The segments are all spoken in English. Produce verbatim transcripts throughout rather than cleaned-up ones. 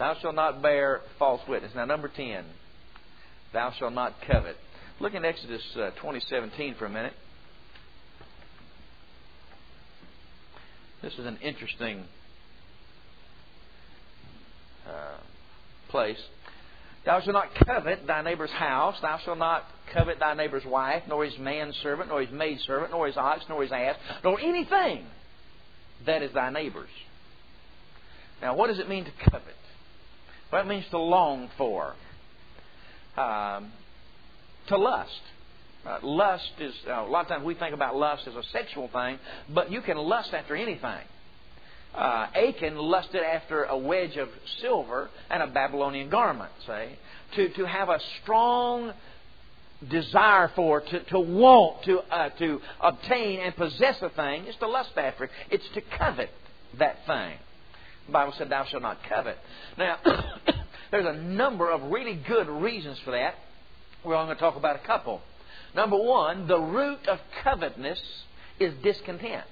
Thou shalt not bear false witness. Now, number ten. Thou shalt not covet. Look in Exodus uh, twenty seventeen for a minute. This is an interesting uh, place. Thou shalt not covet thy neighbor's house. Thou shalt not covet thy neighbor's wife, nor his manservant, nor his maidservant, nor his ox, nor his ass, nor anything that is thy neighbor's. Now, what does it mean to covet? Well, it means to long for. Um, to lust. Uh, lust is, uh, a lot of times we think about lust as a sexual thing, but you can lust after anything. Uh, Achan lusted after a wedge of silver and a Babylonian garment, say. To, to have a strong desire for, to, to want, to, uh, to obtain and possess a thing is to lust after it. It's to covet that thing. The Bible said, thou shalt not covet. Now, there's a number of really good reasons for that. We're only going to talk about a couple. Number one, the root of covetousness is discontent.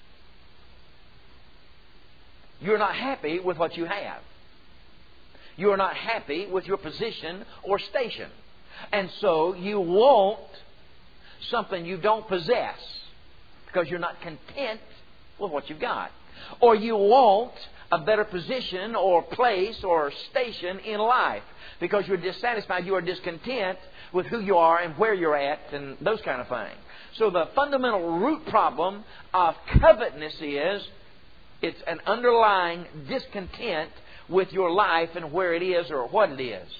You're not happy with what you have. You are not happy with your position or station. And so you want something you don't possess because you're not content with what you've got. Or you want a better position or place or station in life because you're dissatisfied, you are discontent with who you are and where you're at and those kind of things. So the fundamental root problem of covetousness is it's an underlying discontent with your life and where it is or what it is.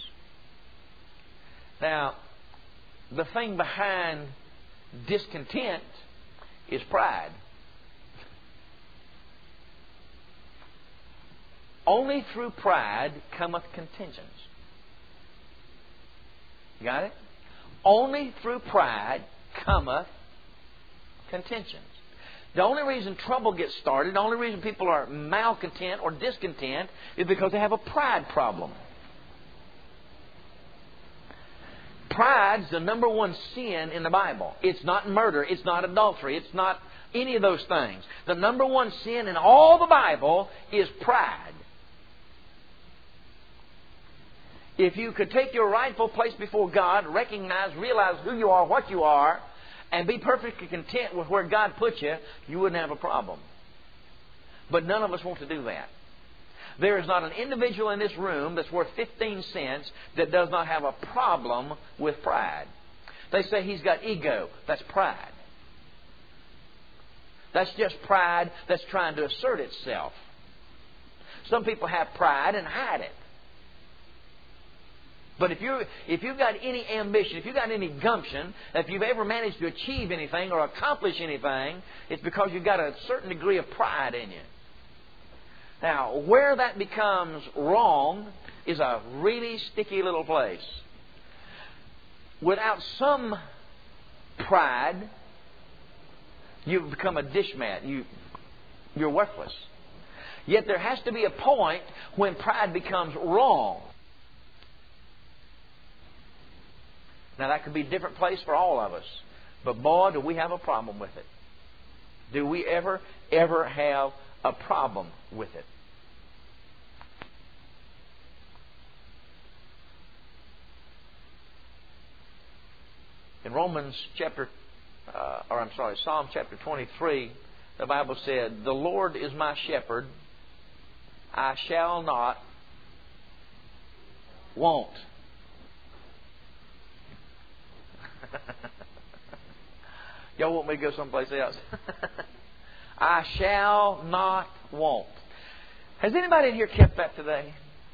Now, the thing behind discontent is pride. Only through pride cometh contentions. You got it? Only through pride cometh contentions. The only reason trouble gets started, the only reason people are malcontent or discontent is because they have a pride problem. Pride's the number one sin in the Bible. It's not murder. It's not adultery. It's not any of those things. The number one sin in all the Bible is pride. If you could take your rightful place before God, recognize, realize who you are, what you are, and be perfectly content with where God put you, you wouldn't have a problem. But none of us want to do that. There is not an individual in this room that's worth fifteen cents that does not have a problem with pride. They say he's got ego. That's pride. That's just pride that's trying to assert itself. Some people have pride and hide it. But if you if you've got any ambition, if you've got any gumption, if you've ever managed to achieve anything or accomplish anything, it's because you've got a certain degree of pride in you. Now, where that becomes wrong is a really sticky little place. Without some pride, you become a dishmat. You, you're worthless. Yet there has to be a point when pride becomes wrong. Now, that could be a different place for all of us. But boy, do we have a problem with it. Do we ever, ever have a problem with it? In Romans chapter, uh, or I'm sorry, Psalm chapter twenty-three, the Bible said, "The Lord is my shepherd, I shall not want." Y'all want me to go someplace else? I shall not want. Has anybody in here kept that today?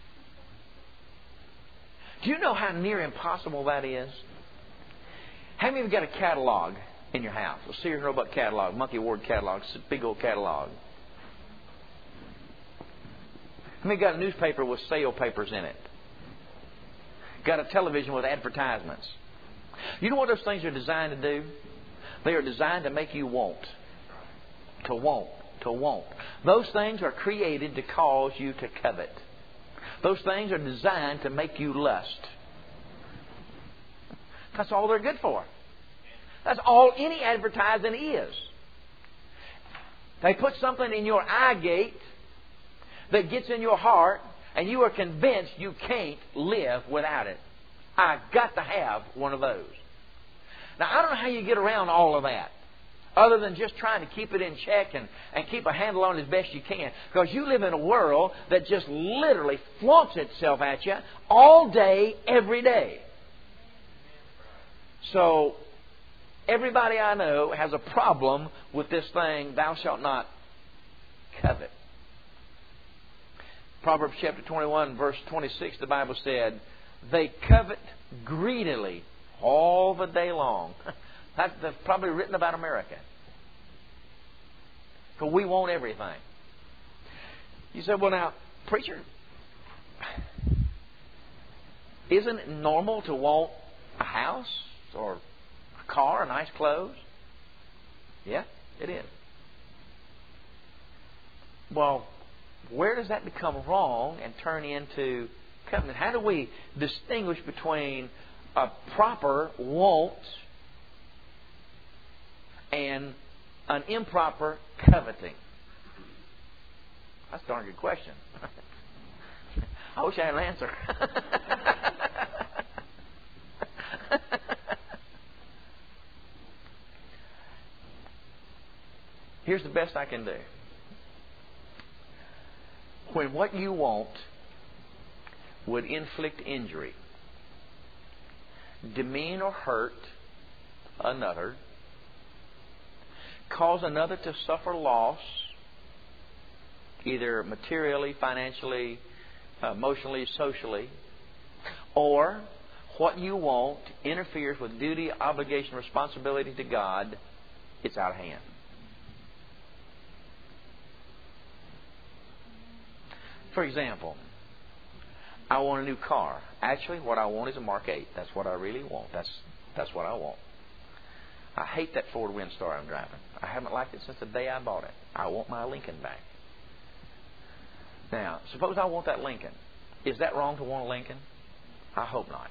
Do you know how near impossible that is? How many of you got a catalog in your house? A Sears and Roebuck catalog, Monkey Ward catalog, it's a big old catalog. How many got a newspaper with sale papers in it? Got a television with advertisements? You know what those things are designed to do? They are designed to make you want. To want. To want. Those things are created to cause you to covet. Those things are designed to make you lust. That's all they're good for. That's all any advertising is. They put something in your eye gate that gets in your heart and you are convinced you can't live without it. I got to have one of those. Now, I don't know how you get around all of that, other than just trying to keep it in check and, and keep a handle on it as best you can. Because you live in a world that just literally flaunts itself at you all day, every day. So, everybody I know has a problem with this thing, thou shalt not covet. Proverbs chapter twenty-one, verse twenty-six, the Bible said, they covet greedily all the day long. That's probably written about America. Because we want everything. You say, well now, preacher, isn't it normal to want a house or a car or nice clothes? Yeah, it is. Well, where does that become wrong and turn into covenant? How do we distinguish between a proper want and an improper coveting? That's a darn good question. I wish I had an answer. Here's the best I can do. When what you want would inflict injury, demean or hurt another, cause another to suffer loss, either materially, financially, emotionally, socially, or what you want interferes with duty, obligation, responsibility to God, it's out of hand. For example, I want a new car. Actually, what I want is a Mark eight. That's what I really want. That's that's what I want. I hate that Ford Windstar I'm driving. I haven't liked it since the day I bought it. I want my Lincoln back. Now, suppose I want that Lincoln. Is that wrong to want a Lincoln? I hope not.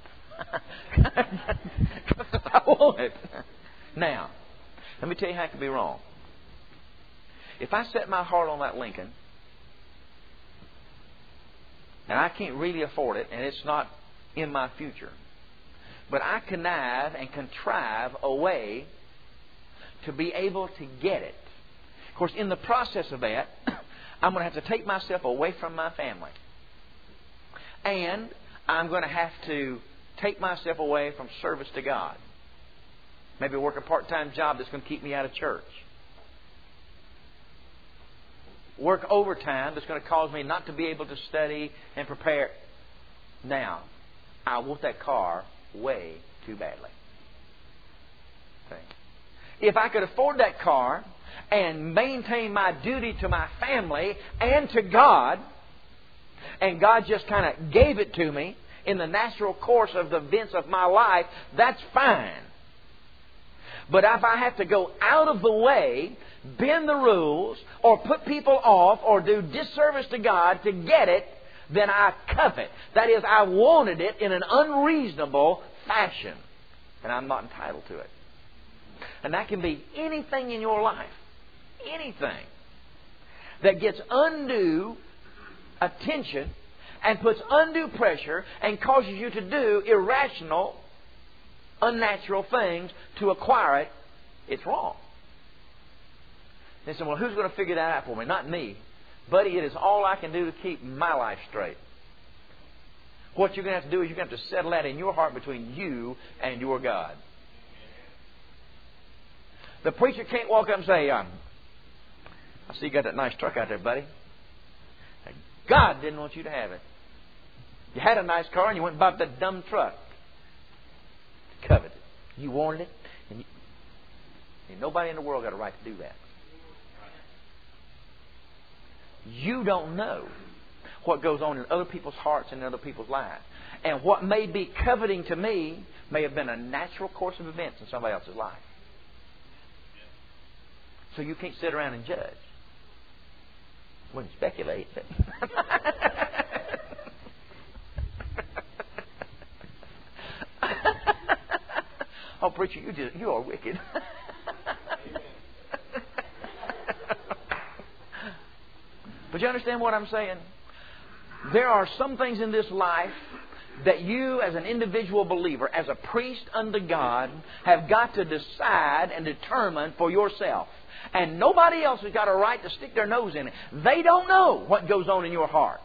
I want it. Now, let me tell you how it could be wrong. If I set my heart on that Lincoln, and I can't really afford it, and it's not in my future, but I connive and contrive a way to be able to get it. Of course, in the process of that, I'm going to have to take myself away from my family. And I'm going to have to take myself away from service to God. Maybe work a part-time job that's going to keep me out of church. Work overtime that's going to cause me not to be able to study and prepare. Now, I want that car way too badly. Okay. If I could afford that car and maintain my duty to my family and to God, and God just kind of gave it to me in the natural course of the events of my life, that's fine. But if I have to go out of the way, bend the rules, or put people off, or do disservice to God to get it, then I covet. That is, I wanted it in an unreasonable fashion. And I'm not entitled to it. And that can be anything in your life. Anything that gets undue attention and puts undue pressure and causes you to do irrational, unnatural things to acquire it, it's wrong. They say, well, who's going to figure that out for me? Not me. Buddy, it is all I can do to keep my life straight. What you're going to have to do is you're going to have to settle that in your heart between you and your God. The preacher can't walk up and say, um, I see you got that nice truck out there, buddy. God didn't want you to have it. You had a nice car and you went and bought that dumb truck. Coveted. You wanted it. And, you, and nobody in the world got a right to do that. You don't know what goes on in other people's hearts and in other people's lives. And what may be coveting to me may have been a natural course of events in somebody else's life. So you can't sit around and judge. Wouldn't speculate. But oh, preacher, you just you are wicked. But you understand what I'm saying? There are some things in this life that you as an individual believer, as a priest unto God, have got to decide and determine for yourself. And nobody else has got a right to stick their nose in it. They don't know what goes on in your heart.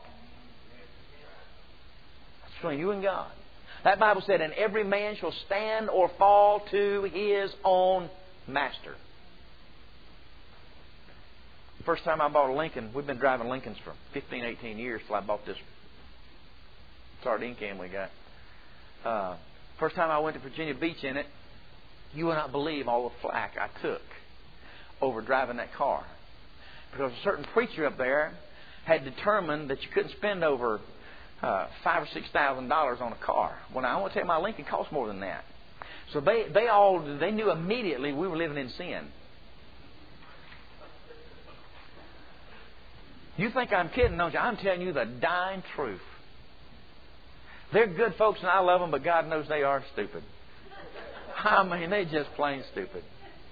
That's between you and God. That Bible said, and every man shall stand or fall to his own master. First time I bought a Lincoln, we've been driving Lincolns for fifteen, eighteen years till I bought this sardine can we got. Uh, first time I went to Virginia Beach in it, you will not believe all the flack I took over driving that car. Because a certain preacher up there had determined that you couldn't spend over uh, five or six thousand dollars on a car. Well, now I want to tell you, my Lincoln cost more than that. So they they all they knew immediately we were living in sin. You think I'm kidding, don't you? I'm telling you the dying truth. They're good folks and I love them, but God knows they are stupid. I mean, they're just plain stupid.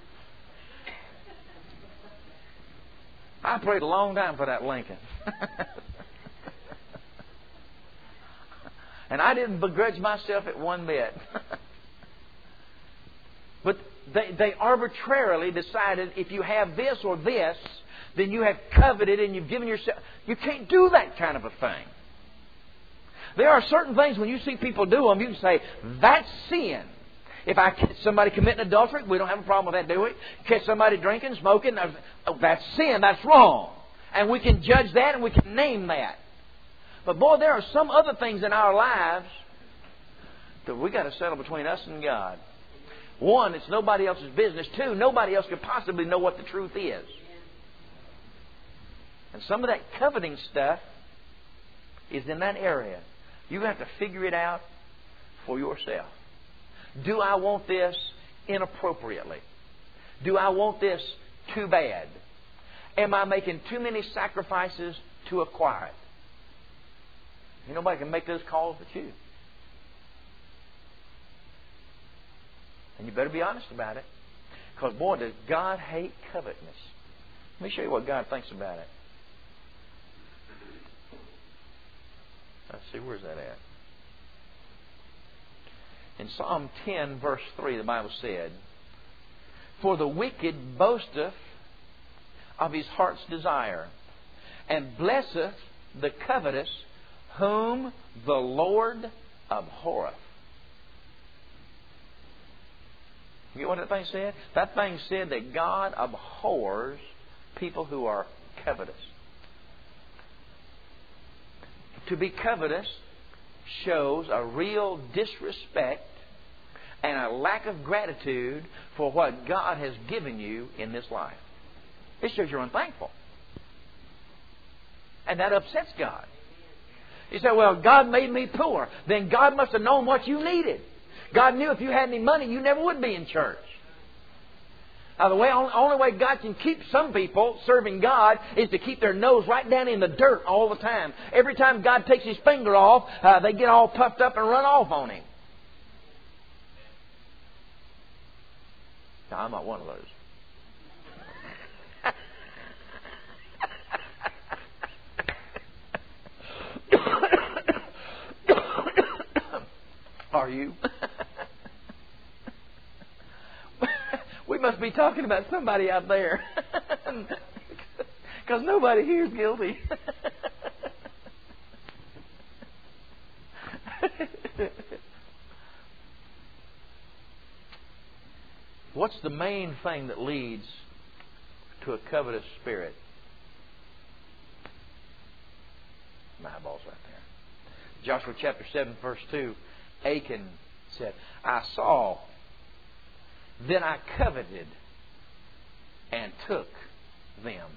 I prayed a long time for that Lincoln. And I didn't begrudge myself at one bit. But they, they arbitrarily decided if you have this or this, then you have coveted and you've given yourself. You can't do that kind of a thing. There are certain things when you see people do them, you can say, that's sin. If I catch somebody committing adultery, we don't have a problem with that, do we? Catch somebody drinking, smoking, oh, that's sin, that's wrong. And we can judge that and we can name that. But boy, there are some other things in our lives that we got to settle between us and God. One, it's nobody else's business. Two, nobody else could possibly know what the truth is. And some of that coveting stuff is in that area. You have to figure it out for yourself. Do I want this inappropriately? Do I want this too bad? Am I making too many sacrifices to acquire it? You know, nobody can make those calls but you. And you better be honest about it. Because, boy, does God hate covetousness. Let me show you what God thinks about it. Let's see, where's that at? In Psalm ten, verse three, the Bible said, for the wicked boasteth of his heart's desire, and blesseth the covetous, whom the Lord abhorreth. You get what that thing said? That thing said that God abhors people who are covetous. To be covetous shows a real disrespect and a lack of gratitude for what God has given you in this life. It shows you're unthankful. And that upsets God. You say, well, God made me poor. Then God must have known what you needed. God knew if you had any money, you never would be in church. Now, the way, only way God can keep some people serving God is to keep their nose right down in the dirt all the time. Every time God takes His finger off, uh, they get all puffed up and run off on Him. Now, I'm not one of those. Are you? We must be talking about somebody out there. Because nobody here is guilty. What's the main thing that leads to a covetous spirit? My eyeball's right there. Joshua chapter seven, verse two. Achan said, I saw, then I coveted and took them.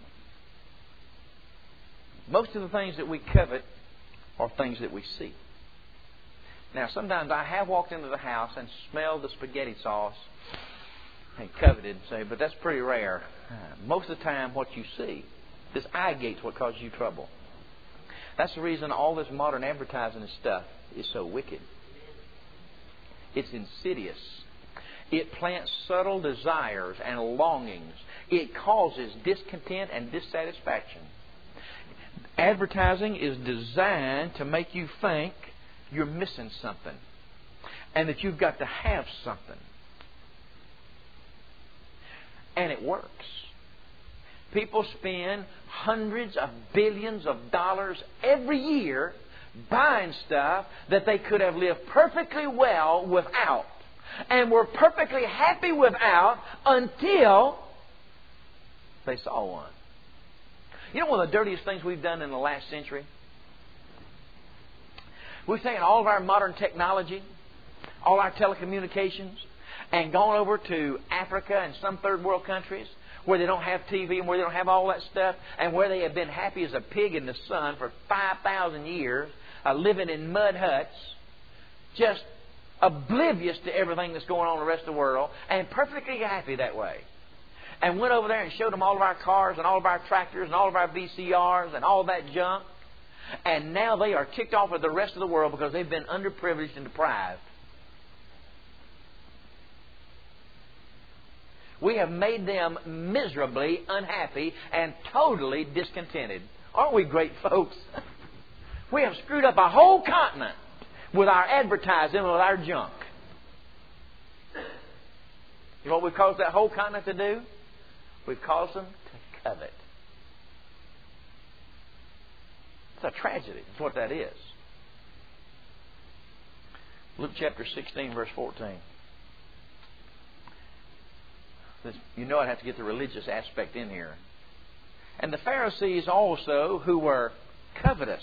Most of the things that we covet are things that we see. Now, sometimes I have walked into the house and smelled the spaghetti sauce and coveted and say, but that's pretty rare. Most of the time, what you see, this eye gate's what causes you trouble. That's the reason all this modern advertising and stuff is so wicked. It's insidious. It plants subtle desires and longings. It causes discontent and dissatisfaction. Advertising is designed to make you think you're missing something and that you've got to have something. And it works. People spend hundreds of billions of dollars every year buying stuff that they could have lived perfectly well without. And were perfectly happy without until they saw one. You know one of the dirtiest things we've done in the last century? We've taken all of our modern technology, all our telecommunications, and gone over to Africa and some third world countries where they don't have T V and where they don't have all that stuff, and where they have been happy as a pig in the sun for five thousand years, uh, living in mud huts, just oblivious to everything that's going on in the rest of the world, and perfectly happy that way. And went over there and showed them all of our cars and all of our tractors and all of our V C Rs and all that junk. And now they are kicked off with the rest of the world because they've been underprivileged and deprived. We have made them miserably unhappy and totally discontented. Aren't we great folks? We have screwed up a whole continent with our advertising and with our junk. You know what we've caused that whole continent to do? We've caused them to covet. It's a tragedy. That's what that is. Luke chapter sixteen, verse fourteen. You know I have to get the religious aspect in here. And the Pharisees also, who were covetous.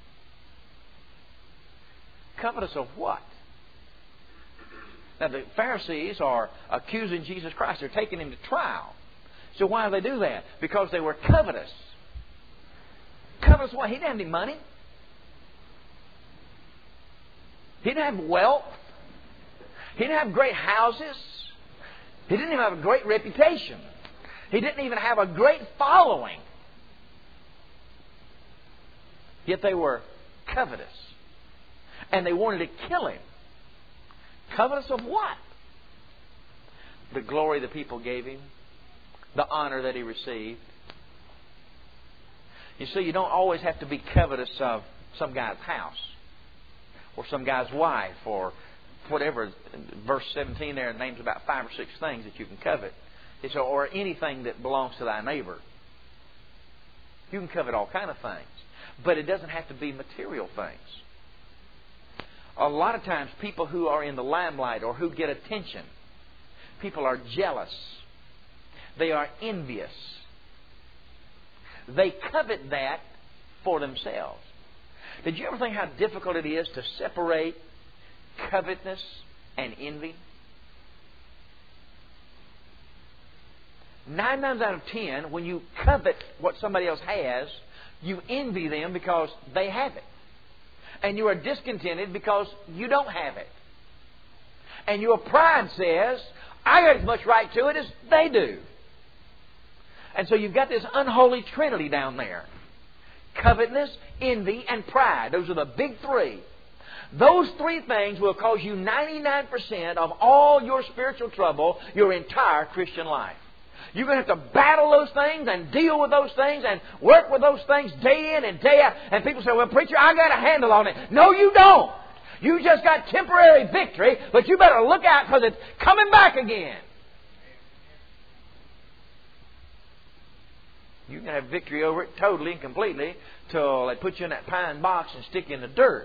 Covetous of what? Now the Pharisees are accusing Jesus Christ. They're taking Him to trial. So why do they do that? Because they were covetous. Covetous what? He didn't have any money. He didn't have wealth. He didn't have great houses. He didn't even have a great reputation. He didn't even have a great following. Yet they were covetous. And they wanted to kill Him. Covetous of what? The glory the people gave Him. The honor that He received. You see, you don't always have to be covetous of some guy's house. Or some guy's wife. Or whatever. Verse seventeen there names about five or six things that you can covet. It's, or anything that belongs to thy neighbor. You can covet all kind of things. But it doesn't have to be material things. A lot of times people who are in the limelight or who get attention, people are jealous. They are envious. They covet that for themselves. Did you ever think how difficult it is to separate covetousness and envy? Nine times out of ten, when you covet what somebody else has, you envy them because they have it. And you are discontented because you don't have it. And your pride says, I got as much right to it as they do. And so you've got this unholy trinity down there. Covetousness, envy, and pride. Those are the big three. Those three things will cause you ninety-nine percent of all your spiritual trouble your entire Christian life. You're going to have to battle those things and deal with those things and work with those things day in and day out. And people say, well, preacher, I got a handle on it. No, you don't. You just got temporary victory, but you better look out because it's coming back again. You can have victory over it totally and completely till they put you in that pine box and stick you in the dirt.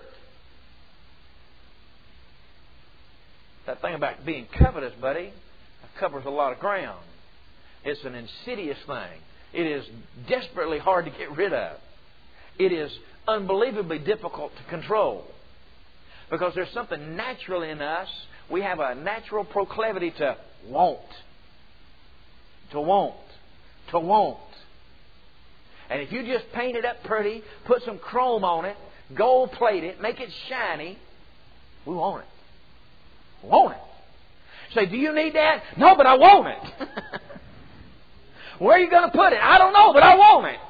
That thing about being covetous, buddy, covers a lot of ground. It's an insidious thing. It is desperately hard to get rid of. It is unbelievably difficult to control. Because there's something natural in us. We have a natural proclivity to want. To want. To want. And if you just paint it up pretty, put some chrome on it, gold plate it, make it shiny, we want it. We want it. Say, do you need that? No, but I want it. Where are you going to put it? I don't know, but I want it.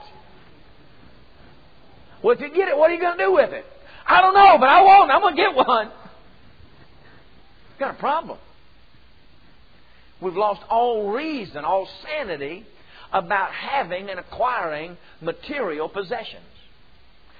Well, if you get it, what are you going to do with it? I don't know, but I want it. I'm going to get one. We've got a problem. We've lost all reason, all sanity about having and acquiring material possessions.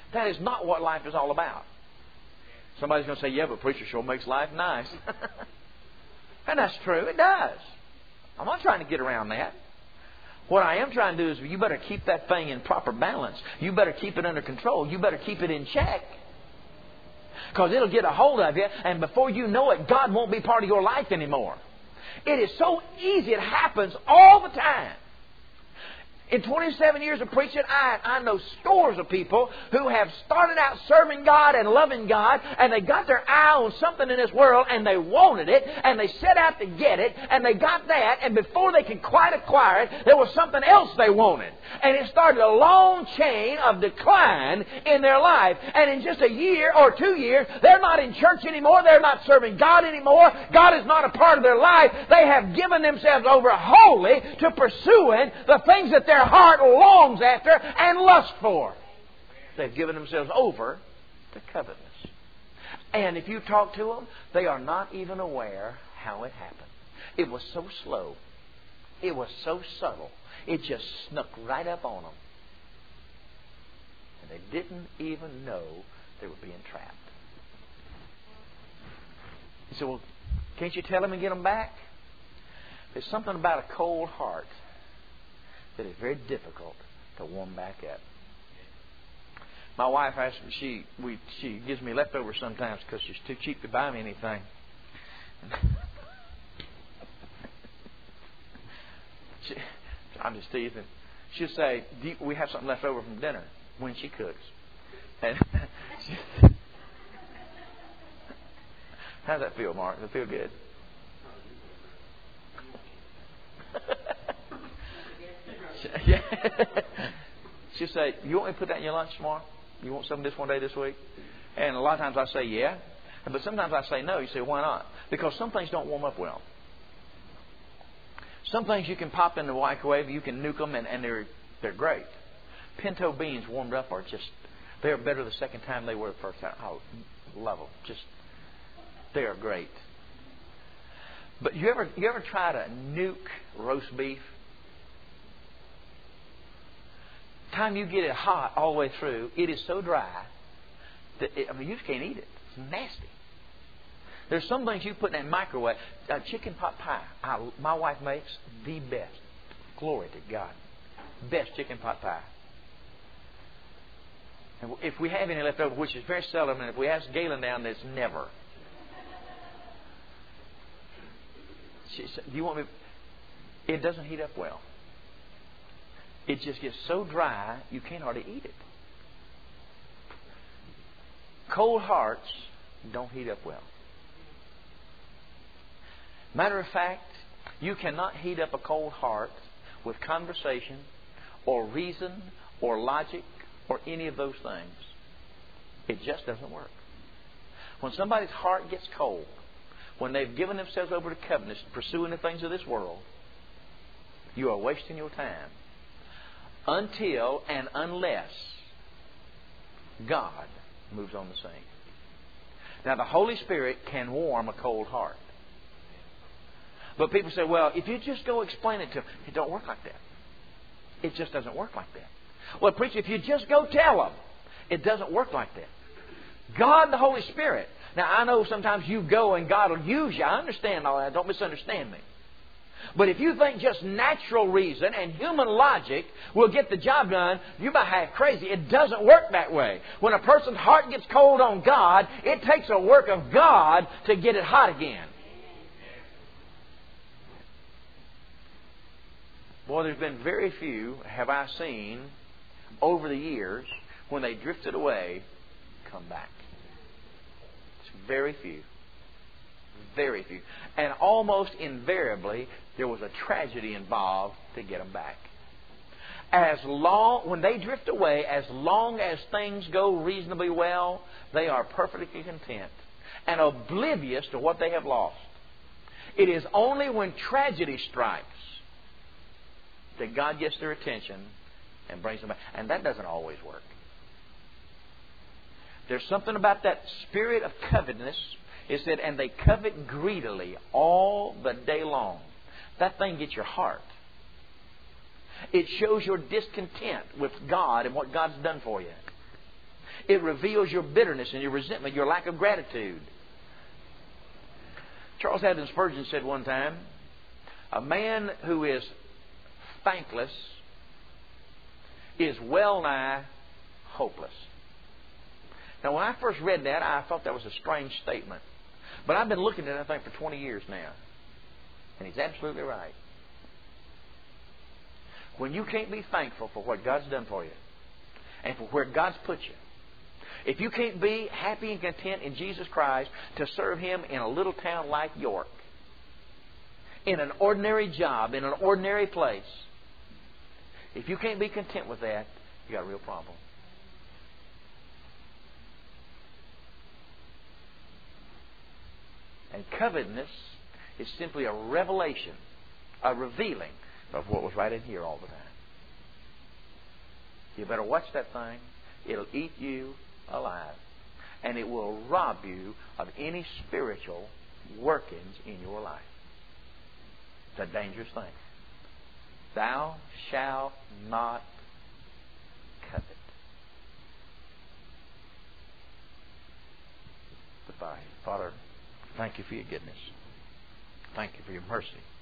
That is not what life is all about. Somebody's going to say, yeah, but preacher sure makes life nice. And that's true. It does. I'm not trying to get around that. What I am trying to do is you better keep that thing in proper balance. You better keep it under control. You better keep it in check. Because it'll get a hold of you, and before you know it, God won't be part of your life anymore. It is so easy. It happens all the time. In twenty-seven years of preaching, I, I know scores of people who have started out serving God and loving God, and they got their eye on something in this world, and they wanted it, and they set out to get it, and they got that, and before they could quite acquire it, there was something else they wanted. And it started a long chain of decline in their life. And in just a year or two years, they're not in church anymore. They're not serving God anymore. God is not a part of their life. They have given themselves over wholly to pursuing the things that their heart longs after and lusts for. They've given themselves over to covetousness. And if you talk to them, they are not even aware how it happened. It was so slow. It was so subtle. It just snuck right up on them. And they didn't even know they were being trapped. You say, well, can't you tell them and get them back? There's something about a cold heart that is very difficult to warm back up. My wife has, she we she gives me leftovers sometimes because she's too cheap to buy me anything. she, I'm just teasing. She'll say, Do you, "We have something left over from dinner," when she cooks. And she, how's that feel, Mark? Does it feel good? Yeah. She'll say, "You want me to put that in your lunch tomorrow? You want some of this one day this week?" And a lot of times I say, "Yeah." But sometimes I say, "No." You say, "Why not?" Because some things don't warm up well. Some things you can pop in the microwave, you can nuke them, and, and they're they're great. Pinto beans warmed up are just, they're better the second time they were the first time. I love them. Just, they are great. But you ever you ever try to nuke roast beef? Time you get it hot all the way through, it is so dry that it, I mean, you just can't eat it. It's nasty. There's some things you put in that microwave. Uh, chicken pot pie. I, my wife makes the best. Glory to God. Best chicken pot pie. And if we have any left over, which is very seldom, and if we ask Galen down, there's never. She said, "Do you want me?" It doesn't heat up well. It just gets so dry, you can't hardly eat it. Cold hearts don't heat up well. Matter of fact, you cannot heat up a cold heart with conversation or reason or logic or any of those things. It just doesn't work. When somebody's heart gets cold, when they've given themselves over to covetousness, pursuing the things of this world, you are wasting your time. Until and unless God moves on the scene. Now, the Holy Spirit can warm a cold heart. But people say, well, if you just go explain it to them, it don't work like that. It just doesn't work like that. Well, preacher, if you just go tell them, it doesn't work like that. God, the Holy Spirit. Now, I know sometimes you go and God will use you. I understand all that. Don't misunderstand me. But if you think just natural reason and human logic will get the job done, you might have crazy. It doesn't work that way. When a person's heart gets cold on God, it takes a work of God to get it hot again. Boy, there's been very few, have I seen, over the years, when they drifted away, come back. It's very few. Very few. And almost invariably, there was a tragedy involved to get them back. As long, when they drift away, as long as things go reasonably well, they are perfectly content and oblivious to what they have lost. It is only when tragedy strikes that God gets their attention and brings them back. And that doesn't always work. There's something about that spirit of covetousness. It said, and they covet greedily all the day long. That thing gets your heart. It shows your discontent with God and what God's done for you. It reveals your bitterness and your resentment, your lack of gratitude. Charles Haddon Spurgeon said one time, a man who is thankless is well nigh hopeless. Now, when I first read that, I thought that was a strange statement. But I've been looking at that thing for twenty years now. And he's absolutely right. When you can't be thankful for what God's done for you and for where God's put you, if you can't be happy and content in Jesus Christ to serve Him in a little town like York, in an ordinary job, in an ordinary place, if you can't be content with that, you got a real problem. And covetousness is simply a revelation, a revealing of what was right in here all the time. You better watch that thing. It'll eat you alive. And it will rob you of any spiritual workings in your life. It's a dangerous thing. Thou shalt not covet. Goodbye. Father, thank you for your goodness. Thank you for your mercy.